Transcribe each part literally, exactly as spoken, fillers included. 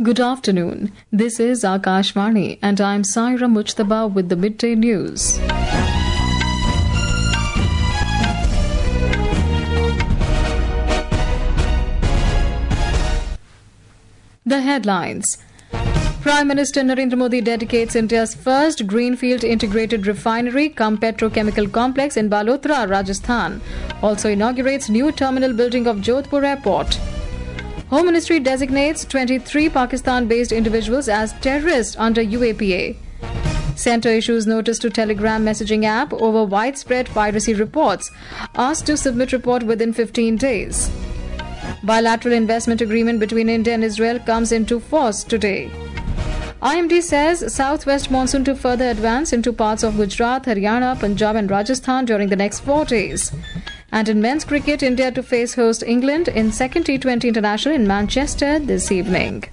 Good afternoon. This is Akashvani and I am Saira Mujtaba with the midday news. The headlines. Prime Minister Narendra Modi dedicates India's first greenfield integrated refinery cum petrochemical complex in Balotra, Rajasthan. Also inaugurates new terminal building of Jodhpur Airport. Home Ministry designates twenty-three Pakistan-based individuals as terrorists under U A P A. Centre issues notice to Telegram messaging app over widespread piracy reports. Asked to submit report within fifteen days. Bilateral investment agreement between India and Israel comes into force today. I M D says southwest monsoon to further advance into parts of Gujarat, Haryana, Punjab and Rajasthan during the next four days. And in men's cricket, India to face host England in second T twenty International in Manchester this evening.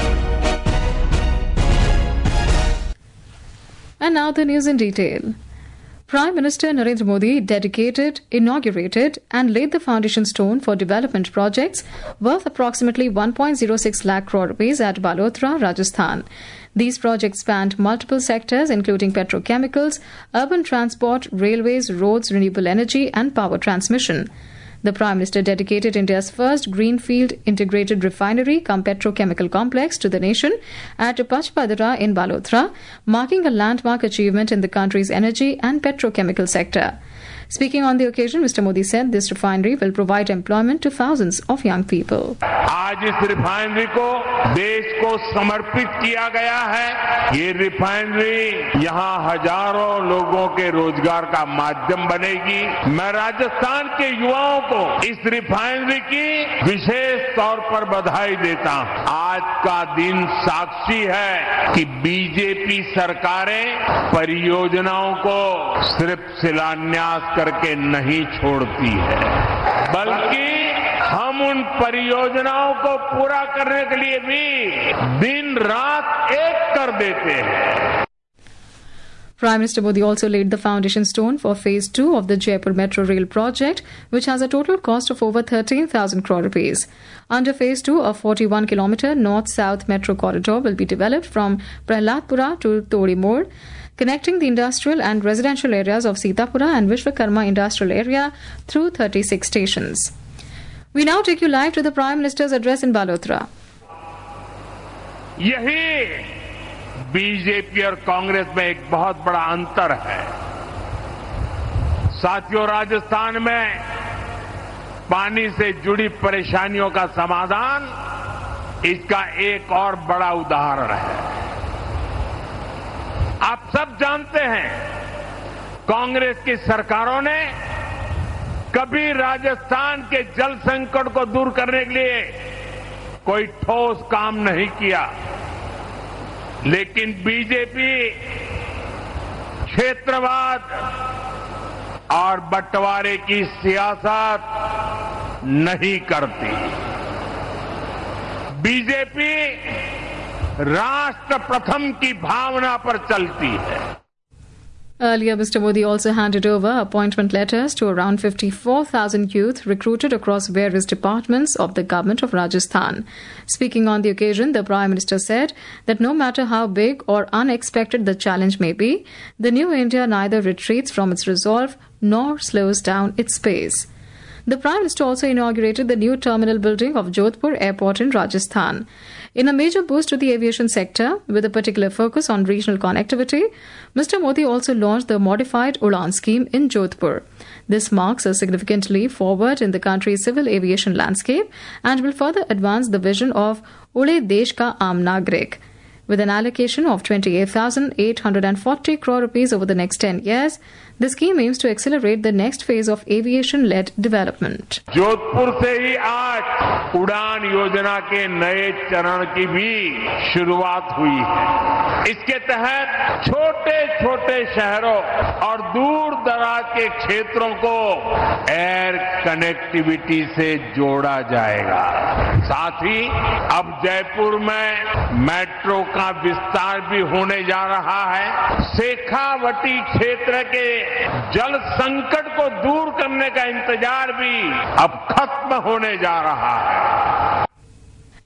And now the news in detail. Prime Minister Narendra Modi dedicated, inaugurated and laid the foundation stone for development projects worth approximately one point zero six lakh crore rupees at Balotra, Rajasthan. These projects spanned multiple sectors including petrochemicals, urban transport, railways, roads, renewable energy and power transmission. The Prime Minister dedicated India's first greenfield integrated refinery cum petrochemical complex to the nation at Pachpadara in Balotra, marking a landmark achievement in the country's energy and petrochemical sector. Speaking on the occasion, Mister Modi said this refinery will provide employment to thousands of young people. आज इस refinery को देश को समर्पित किया गया है। ये रिफाइनरी यहाँ हजारों लोगों के रोजगार का माध्यम बनेगी। मैं राजस्थान के युवाओं को इस रिफाइनरी की विशेष तौर पर बधाई देता हूँ। आज का दिन साक्षी है कि बीजेपी सरकारें परियोजनाओं को सिर्फ शिलान्यास करके नहीं छोड़ती है, बल्कि हम उन परियोजनाओं को पूरा करने के लिए भी दिन रात एक कर देते हैं. Prime Minister Modi also laid the foundation stone for phase two of the Jaipur Metro Rail project, which has a total cost of over thirteen thousand crore rupees. Under phase two, a forty-one kilometer north-south metro corridor will be developed from Prahladpura to Todi Mode, connecting the industrial and residential areas of Sitapura and Vishwakarma industrial area through thirty-six stations. We now take you live to the Prime Minister's address in Balotra. यही BJP और कांग्रेस में एक बहुत बड़ा अंतर है. साथियों, राजस्थान में पानी से जुड़ी परेशानियों का समाधान इसका एक और बड़ा उदाहरण है. आप सब जानते हैं, कांग्रेस की सरकारों ने कभी राजस्थान के जल संकट को दूर करने के लिए कोई ठोस काम नहीं किया, लेकिन बीजेपी क्षेत्रवाद और बंटवारे की सियासत नहीं करती. बीजेपी राष्ट्र प्रथम की भावना पर चलती है. Earlier, Mister Modi also handed over appointment letters to around fifty-four thousand youth recruited across various departments of the government of Rajasthan. Speaking on the occasion, the Prime Minister said that no matter how big or unexpected the challenge may be, the new India neither retreats from its resolve nor slows down its pace. The Prime Minister also inaugurated the new terminal building of Jodhpur Airport in Rajasthan. In a major boost to the aviation sector, with a particular focus on regional connectivity, Mister Modi also launched the modified Udan scheme in Jodhpur. This marks a significant leap forward in the country's civil aviation landscape and will further advance the vision of Ude Desh Ka Aam Nagrik. With an allocation of twenty-eight thousand eight hundred forty crore rupees over the next ten years, the scheme aims to accelerate the next phase of aviation-led development. Jodhpur से ही आज उड़ान योजना के नए चरण की भी शुरुआत हुई है. इसके तहत छोटे छोटे शहरों और दूर दराज के क्षेत्रों को एयर कनेक्टिविटी से जोड़ा जाएगा. साथ ही अब जयपुर में मेट्रो का विस्तार भी होने जा रहा है. शेखावटी क्षेत्र के जल संकट को दूर करने का इंतजार भी अब खत्म होने जा रहा है.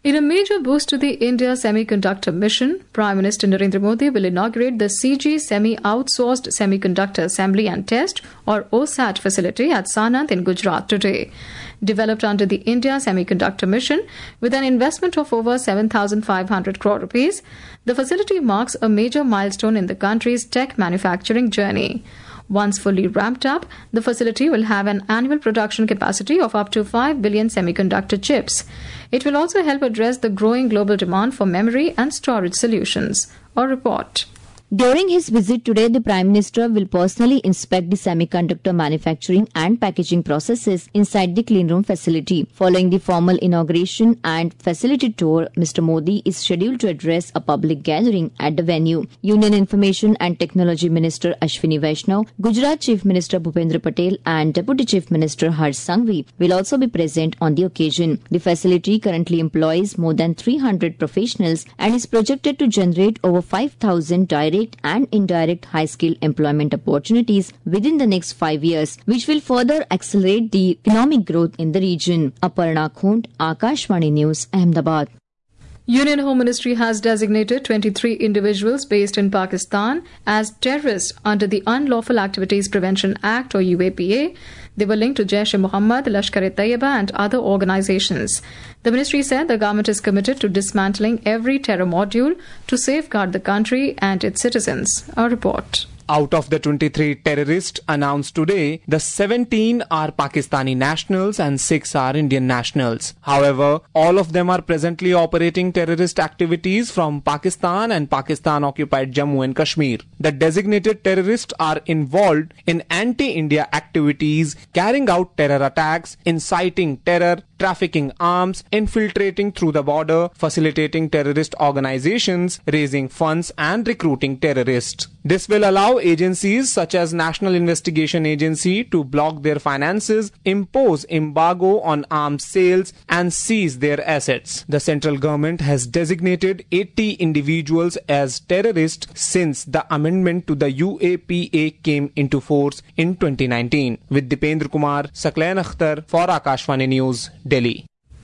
In a major boost to the India Semiconductor Mission, Prime Minister Narendra Modi will inaugurate the C G Semi Outsourced Semiconductor Assembly and Test or O S A T facility at Sanand in Gujarat today. Developed under the India Semiconductor Mission with an investment of over seven thousand five hundred crore rupees, the facility marks a major milestone in the country's tech manufacturing journey. Once fully ramped up, the facility will have an annual production capacity of up to five billion semiconductor chips. It will also help address the growing global demand for memory and storage solutions. A report. During his visit today, the Prime Minister will personally inspect the semiconductor manufacturing and packaging processes inside the cleanroom facility. Following the formal inauguration and facility tour, Mister Modi is scheduled to address a public gathering at the venue. Union Information and Technology Minister Ashwini Vaishnaw, Gujarat Chief Minister Bhupendra Patel and Deputy Chief Minister Harsh Sanghvi will also be present on the occasion. The facility currently employs more than three hundred professionals and is projected to generate over five thousand direct and indirect high-skilled employment opportunities within the next five years, which will further accelerate the economic growth in the region. Aparna Khund, Akashvani News, Ahmedabad. Union Home Ministry has designated twenty-three individuals based in Pakistan as terrorists under the Unlawful Activities Prevention Act or U A P A. They were linked to Jaish-e-Mohammed, Lashkar-e-Taiba and other organizations. The ministry said the government is committed to dismantling every terror module to safeguard the country and its citizens. A report. Out of the twenty-three terrorists announced today, the seventeen are Pakistani nationals and six are Indian nationals. However, all of them are presently operating terrorist activities from Pakistan and Pakistan-occupied Jammu and Kashmir. The designated terrorists are involved in anti-India activities, carrying out terror attacks, inciting terror, trafficking arms, infiltrating through the border, facilitating terrorist organizations, raising funds and recruiting terrorists. This will allow agencies such as National Investigation Agency to block their finances, impose embargo on arms sales and seize their assets. The central government has designated eighty individuals as terrorists since the amendment to the U A P A came into force in twenty nineteen. With Dipendra Kumar, Sakleen Akhtar for Akashvani News, Delhi.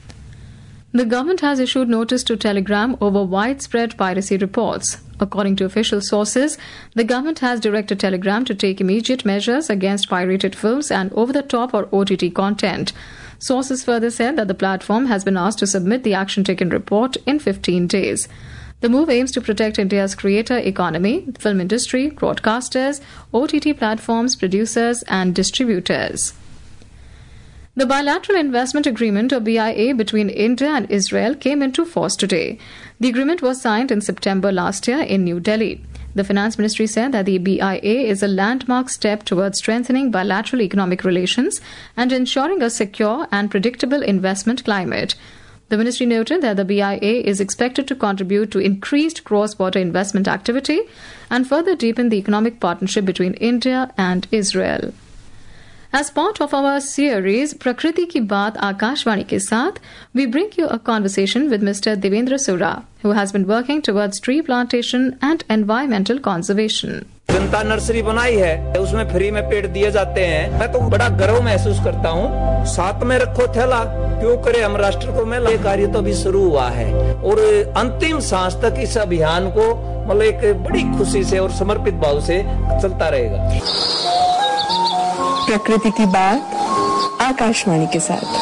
The government has issued notice to Telegram over widespread piracy reports. According to official sources, the government has directed Telegram to take immediate measures against pirated films and over-the-top or O T T content. Sources further said that the platform has been asked to submit the action taken report in fifteen days. The move aims to protect India's creator economy, film industry, broadcasters, O T T platforms, producers and distributors. The bilateral investment agreement or B I A between India and Israel came into force today. The agreement was signed in September last year in New Delhi. The Finance Ministry said that the B I A is a landmark step towards strengthening bilateral economic relations and ensuring a secure and predictable investment climate. The ministry noted that the B I A is expected to contribute to increased cross-border investment activity and further deepen the economic partnership between India and Israel. As part of our series Prakriti Ki Baat Akashvani ke Saath, we bring you a conversation with Mister Devendra Sura, who has been working towards tree plantation and environmental conservation. जनता nursery बनाई है, उसमें free में पेड़ दिए जाते हैं। मैं तो बड़ा गर्व महसूस करता हूँ। साथ में रखो थैला, क्यों करे हम राष्ट्र को मेला। ये कार्य तो अभी शुरू हुआ है और अंतिम सांस तक इस अभियान को मतलब एक बड़ी खुशी से और समर्पित भाव से चलता रहेगा। प्रकृति की बात आकाशवाणी के साथ।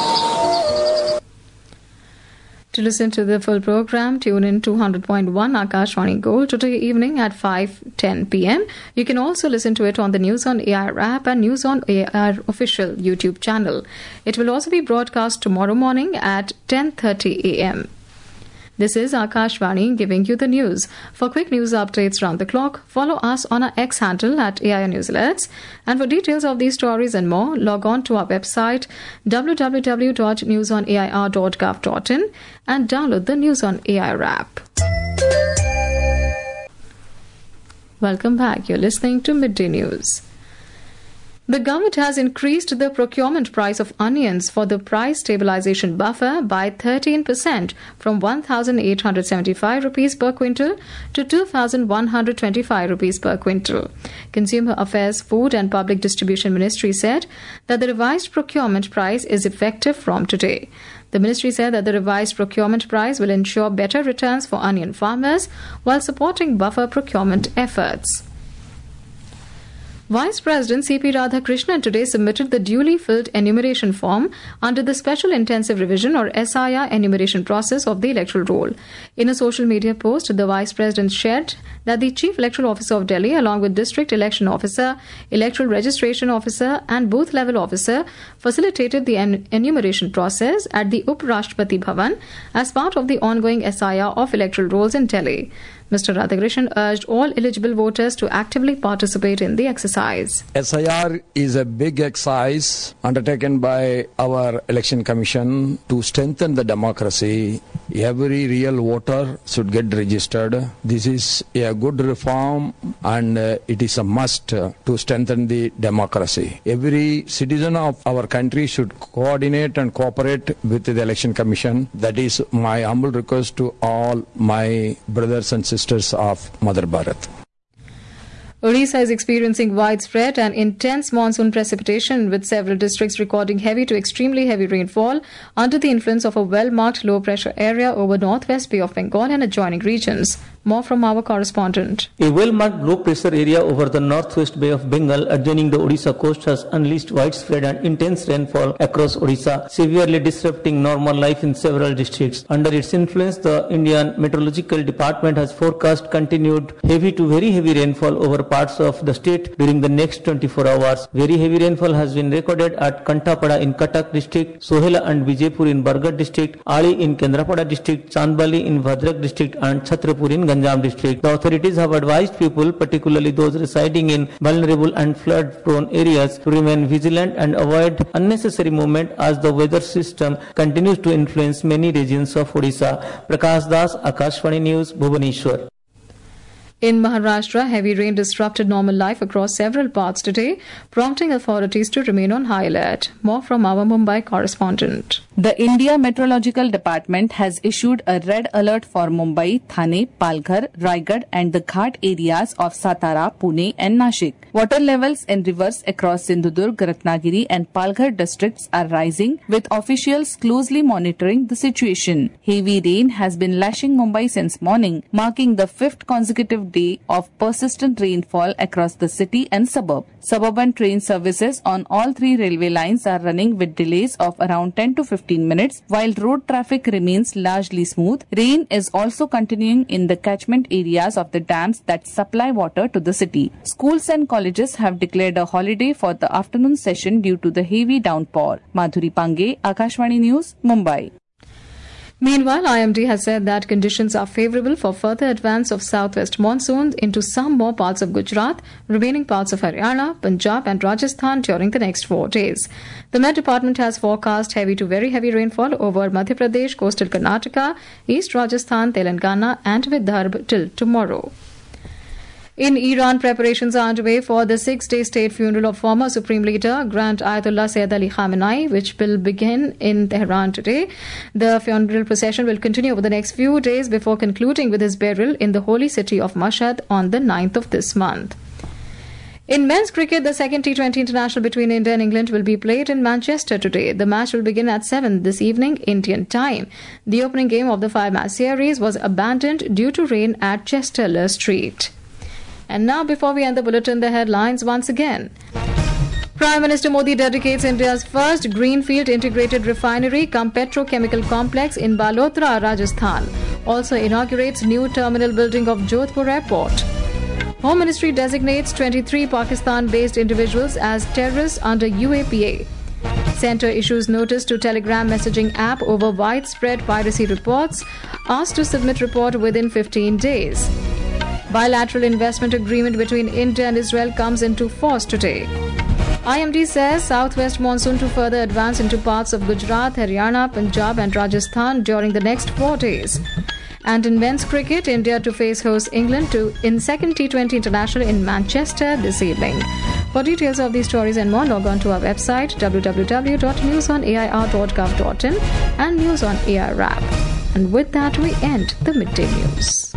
To listen to the full program, tune in two hundred point one Akashvani Gold today evening at five ten p m. You can also listen to it on the News on A I R app and News on A I R official YouTube channel. It will also be broadcast tomorrow morning at ten thirty a m. This is Akashvani giving you the news. For quick news updates round the clock, follow us on our X handle at A I R News Alerts. And for details of these stories and more, log on to our website w w w dot news on a i r dot gov dot in and download the News on A I R app. Welcome back. You're listening to Midday News. The government has increased the procurement price of onions for the price stabilization buffer by thirteen percent from one thousand eight hundred seventy-five rupees per quintal to two thousand one hundred twenty-five rupees per quintal. Consumer Affairs, Food and Public Distribution Ministry said that the revised procurement price is effective from today. The ministry said that the revised procurement price will ensure better returns for onion farmers while supporting buffer procurement efforts. Vice President C P Radhakrishnan today submitted the duly filled enumeration form under the Special Intensive Revision or S I R enumeration process of the electoral roll. In a social media post, the Vice President shared that the Chief Electoral Officer of Delhi, along with District Election Officer, Electoral Registration Officer and Booth Level Officer, facilitated the en- enumeration process at the Up Rashtrapati Bhavan as part of the ongoing S I R of electoral rolls in Delhi. Mister Radhakrishnan urged all eligible voters to actively participate in the exercise. S I R is a big exercise undertaken by our election commission to strengthen the democracy. Every real voter should get registered. This is a good reform and uh, it is a must uh, to strengthen the democracy. Every citizen of our country should coordinate and cooperate with the election commission. That is my humble request to all my brothers and sisters of Mother Bharat. Odisha is experiencing widespread and intense monsoon precipitation, with several districts recording heavy to extremely heavy rainfall under the influence of a well-marked low-pressure area over northwest Bay of Bengal and adjoining regions. More from our correspondent. A well-marked low-pressure area over the northwest Bay of Bengal adjoining the Odisha coast has unleashed widespread and intense rainfall across Odisha, severely disrupting normal life in several districts. Under its influence, the Indian Meteorological Department has forecast continued heavy to very heavy rainfall over parts of the state during the next twenty-four hours. Very heavy rainfall has been recorded at Kantapada in Cuttack district, Sohela and Vijaypur in Bargarh district, Ali in Kendrapada district, Chandbali in Bhadrak district and Chhatrapur in Ganjam district. The authorities have advised people, particularly those residing in vulnerable and flood-prone areas, to remain vigilant and avoid unnecessary movement as the weather system continues to influence many regions of Odisha. Prakash Das, Akashvani News, Bhubaneswar. In Maharashtra, heavy rain disrupted normal life across several parts today, prompting authorities to remain on high alert. More from our Mumbai correspondent. The India Meteorological Department has issued a red alert for Mumbai, Thane, Palghar, Raigad and the Ghat areas of Satara, Pune and Nashik. Water levels in rivers across Sindhudurg, Ratnagiri and Palghar districts are rising, with officials closely monitoring the situation. Heavy rain has been lashing Mumbai since morning, marking the fifth consecutive day of persistent rainfall across the city and suburb. Suburban train services on all three railway lines are running with delays of around ten to fifteen minutes, while road traffic remains largely smooth. Rain is also continuing in the catchment areas of the dams that supply water to the city. Schools and colleges have declared a holiday for the afternoon session due to the heavy downpour. Madhuri Pange, Akashvani News, Mumbai. Meanwhile, I M D has said that conditions are favourable for further advance of southwest monsoons into some more parts of Gujarat, remaining parts of Haryana, Punjab and Rajasthan during the next four days. The Met Department has forecast heavy to very heavy rainfall over Madhya Pradesh, coastal Karnataka, East Rajasthan, Telangana and Vidarbha till tomorrow. In Iran, preparations are underway for the six-day state funeral of former Supreme Leader Grand Ayatollah Sayyid Ali Khamenei, which will begin in Tehran today. The funeral procession will continue over the next few days before concluding with his burial in the holy city of Mashhad on the ninth of this month. In men's cricket, the second T twenty international between India and England will be played in Manchester today. The match will begin at seven this evening, Indian time. The opening game of the five-match series was abandoned due to rain at Chester Street. And now, before we end the bulletin, the headlines once again. Prime Minister Modi dedicates India's first greenfield integrated refinery cum petrochemical complex in Balotra, Rajasthan. Also inaugurates new terminal building of Jodhpur Airport. Home Ministry designates twenty-three Pakistan-based individuals as terrorists under U A P A. Centre issues notice to Telegram messaging app over widespread piracy reports, asked to submit report within fifteen days. Bilateral investment agreement between India and Israel comes into force today. I M D says southwest monsoon to further advance into parts of Gujarat, Haryana, Punjab and Rajasthan during the next four days. And in men's cricket, India to face host England to in second T twenty international in Manchester this evening. For details of these stories and more, log on to our website w w w dot news on a i r dot gov dot in and News on A I R app. And with that, we end the midday news.